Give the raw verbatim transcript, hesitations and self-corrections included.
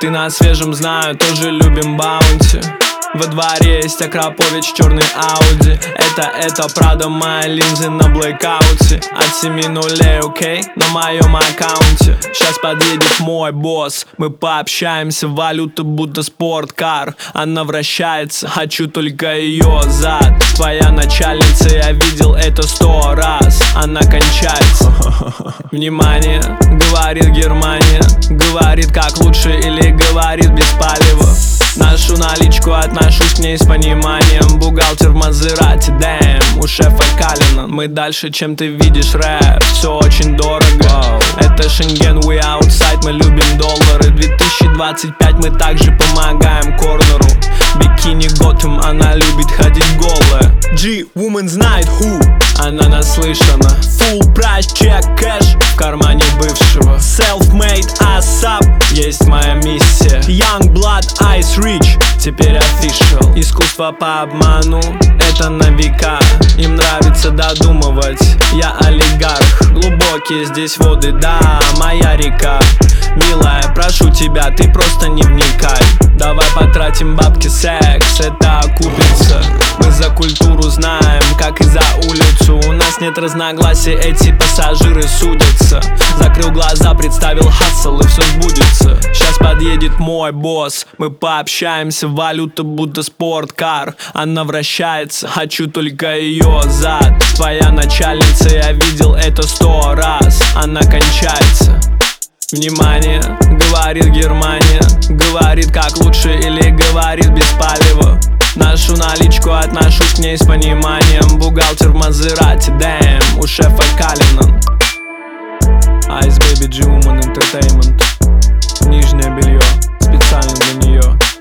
Ты на свежем, знаю, тоже любим баунти. Во дворе есть Акрапович, черный Ауди. Это, это, правда, мои линзы на блэкауте. От семи нулей, окей, на моем аккаунте. Сейчас подъедет мой босс, мы пообщаемся. Валюта будто спорткар, она вращается. Хочу только ее зад. Твоя начальница, я видел это сто раз. Она кончается. Внимание, говорит Германия. Говорит как лучше или говорит без палева. Нашу наличку отношусь к ней с пониманием. Бухгалтер в Мазерати, дэм, у шефа Калина. Мы дальше, чем ты видишь рэп, все очень дорого. Wow. Это Шенген, we outside, мы любим доллары. две тысячи двадцать пять, мы также помогаем корнеру. Бикини Готэм, она любит ходить голая. G-Woman знает who, она наслышана. Full прайс, чек, кэш в кармане бывшего. Self-made, ASAP, есть моя миссия. Young Blood, Ice Rich, теперь official. Искусство по обману, это на века. Им нравится додумывать, я олигарх. Глубокие здесь воды, да, моя река. Милая, прошу тебя, ты просто не вникай. Давай потратим бабки, секс, это окупится. Мы за культуру знаем, как и за улицу. У нас нет разногласий, эти пассажиры судятся. Закрыл глаза, представил хассел, и все сбудется. Сейчас подъедет мой босс, мы пообщаемся. Валюта будто спорткар, она вращается. Хочу только ее зад. Твоя начальница, я видел это сто раз. Она кончается. Внимание, говорит Германия. Говорит как лучше или говорит без палева. Нашу наличку отношусь к ней с пониманием. Бухгалтер в Мазерати, дэм, у шефа Калина. Ice Baby, G-Woman Entertainment. Нижнее белье специально для нее.